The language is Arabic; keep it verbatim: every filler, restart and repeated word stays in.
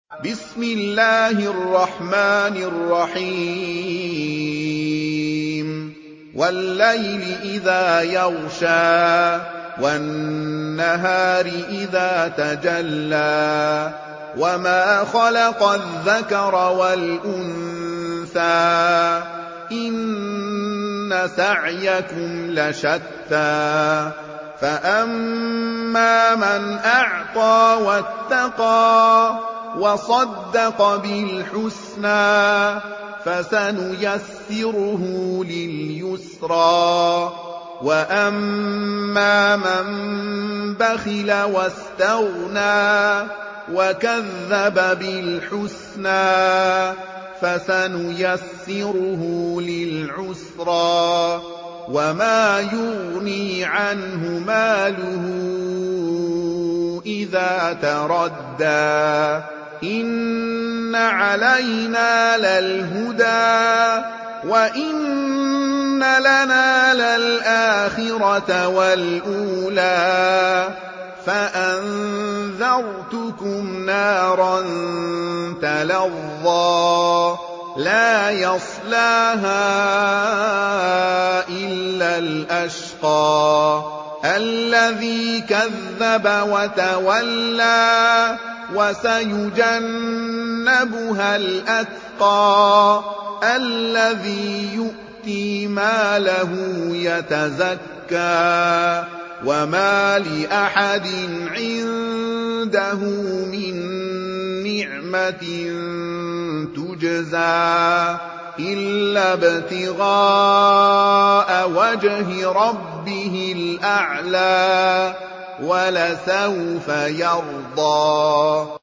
بسم الله الرحمن الرحيم والليل إذا يغشى والنهار إذا تجلى وما خلق الذكر والأنثى إن سعيكم لشتى فأما من أعطى واتقى وصدق بالحسنى فسنيسره لليسرى وأما من بخل واستغنى وكذب بالحسنى فسنيسره للعسرى وما يغني عنه ماله إذا تردى إن علينا للهدى وإن لنا للآخرة والأولى فأنذرتكم نارا تلظى لا يصلاها إلا الأشقى الذي كذب وتولى وسيجنبها الأتقى الذي يؤتي ماله يتزكى وما لأحد عنده من نعمة تجزى إلا ابتغاء وجه ربه الأعلى ولسوف يرضى.